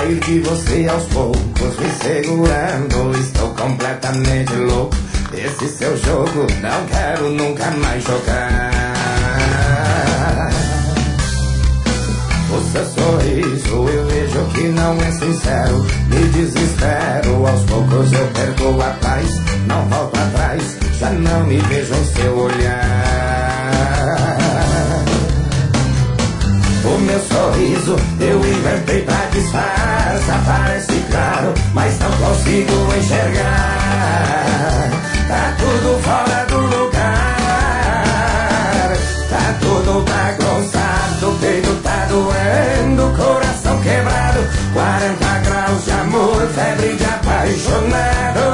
sair de você aos poucos, me segurando. Estou completamente louco desse seu jogo, não quero nunca mais jogar. O seu sorriso eu vejo que não é sincero, me desespero, aos poucos eu perco a paz, não volto atrás, já não me vejo em seu olhar. O meu sorriso eu inventei pra disfarçar, parece claro, mas não consigo enxergar. Tá tudo fora do lugar, tá tudo bagunçado, o peito tá doendo, coração quebrado, 40 graus de amor, febre de apaixonado.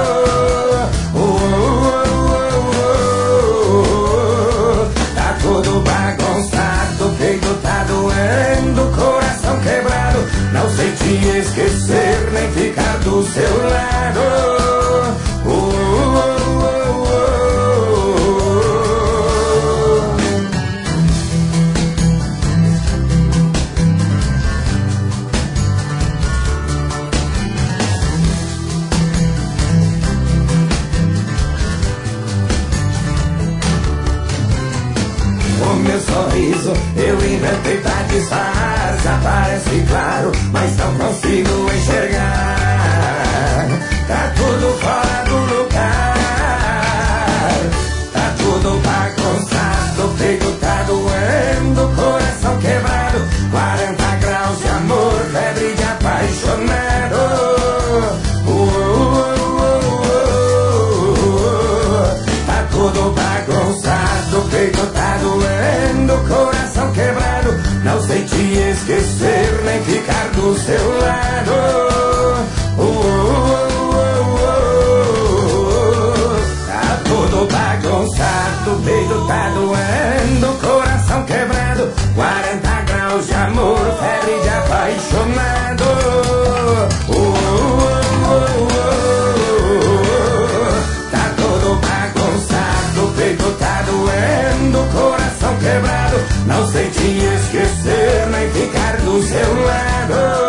Tá tudo bagunçado, o peito tá doendo, coração quebrado, não sei te esquecer nem ficar do seu lado. Sorriso eu inventei pra disfarçar, parece claro, mas não consigo enxergar. Tá tudo fora do lugar, tá tudo bagunçado, o peito tá doendo, coração quebrado, 40 graus de amor, febre de apaixonado. Tá tudo bagunçado, o peito tá doendo, coração quebrado, não sei te esquecer nem ficar do seu lado. Tá tudo bagunçado, o peito tá doendo, coração quebrado, 40 graus de amor, febre de apaixonado. Tá tudo bagunçado, o peito tá doendo, coração quebrado, não sei te esquecer nem ficar do seu lado.